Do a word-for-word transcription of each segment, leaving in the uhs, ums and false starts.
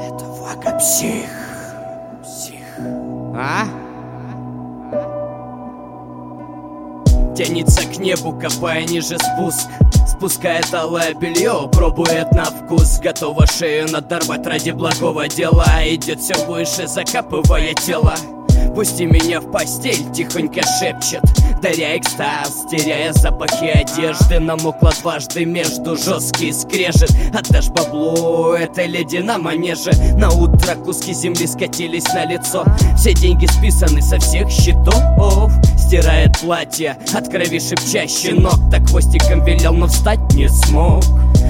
Это Вага псих. Псих. А? Тянется к небу, копая ниже спуск. Спускает алое белье, пробует на вкус. Готова шею надорвать ради благого дела. Идет все выше, закапывая тело. Пусти меня в постель, тихонько шепчет, даря экстаз, теряя запахи одежды. Намокла дважды между, жесткий скрежет. Отдашь бабло этой леди на манеже. На утро куски земли скатились на лицо. Все деньги списаны со всех счетов. Стирает платье, от крови шепча щенок. Так хвостиком велел, но встать не смог.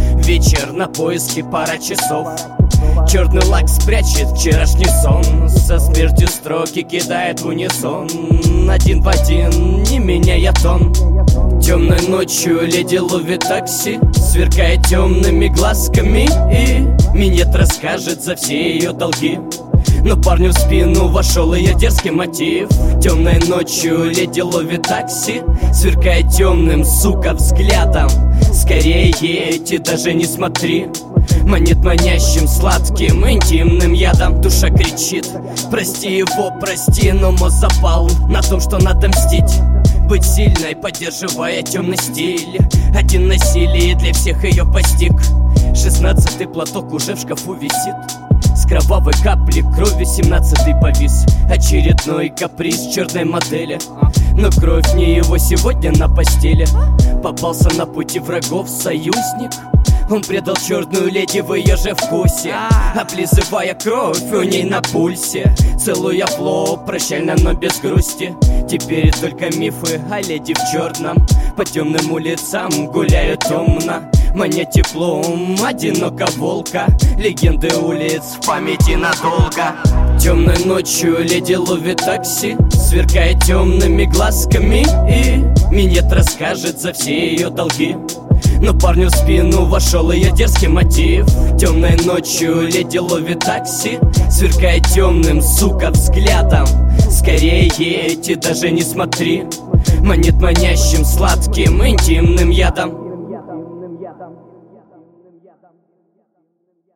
Вечер на поиске, пара часов. Черный лак спрячет вчерашний сон. Со смертью строки кидает в унисон. Один в один, не меняя тон. Темной ночью леди ловит такси, сверкая темными глазками, и минет расскажет за все ее долги. Но парню в спину вошел ее дерзкий мотив. Темной ночью леди ловит такси, сверкая темным, сука, взглядом. Скорее едь и даже не смотри. Манит манящим, сладким, интимным ядом. Душа кричит: прости его, прости, но мозг запал на том, что надо мстить. Быть сильной, поддерживая темный стиль. Один насилие для всех ее постиг. Шестнадцатый платок уже в шкафу висит. С кровавой капли крови семнадцатый повис. Очередной каприз черной модели. Но кровь не его сегодня на постели. Попался на пути врагов союзник. Он предал черную леди в ее же вкусе, облизывая кровь у ней на пульсе. Целуя в лоб, прощально, но без грусти. Теперь только мифы о леди в черном. По темным улицам гуляют томно, маня теплом одиноко волка. Легенды улиц в памяти надолго. Темной ночью леди ловит такси, сверкая темными глазками, и минет расскажет за все ее долги. Но парню в спину вошел ее дерзкий мотив. Темной ночью леди ловит такси, сверкая темным, сука, взглядом. Скорее едь и даже не смотри. Манит манящим, сладким, интимным ядом.